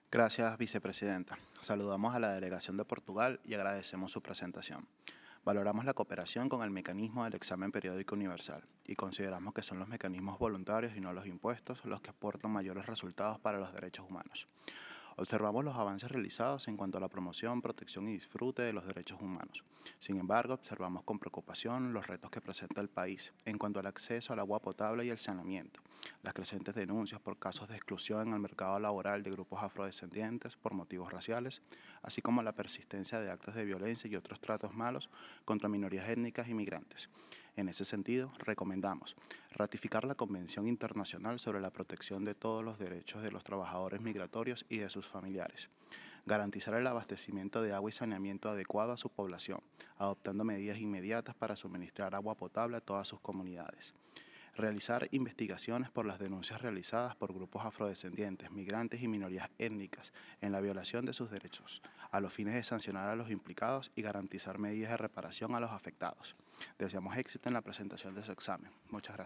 Gracias, vicepresidenta. Saludamos a la delegación de Portugal y agradecemos su presentación. Valoramos la cooperación con el mecanismo del examen periódico universal y consideramos que son los mecanismos voluntarios y no los impuestos los que aportan mayores resultados para los derechos humanos. Observamos los avances realizados en cuanto a la promoción, protección y disfrute de los derechos humanos. Sin embargo, observamos con preocupación los retos que presenta el país en cuanto al acceso al agua potable y el saneamiento, las crecientes denuncias por casos de exclusión en el mercado laboral de grupos afrodescendientes por motivos raciales, así como la persistencia de actos de violencia y otros tratos malos contra minorías étnicas y migrantes. En ese sentido, recomendamos ratificar la Convención Internacional sobre la Protección de todos los derechos de los trabajadores migratorios y de sus familiares, garantizar el abastecimiento de agua y saneamiento adecuado a su población, adoptando medidas inmediatas para suministrar agua potable a todas sus comunidades, realizar investigaciones por las denuncias realizadas por grupos afrodescendientes, migrantes y minorías étnicas en la violación de sus derechos, a los fines de sancionar a los implicados y garantizar medidas de reparación a los afectados. Deseamos éxito en la presentación de su examen. Muchas gracias.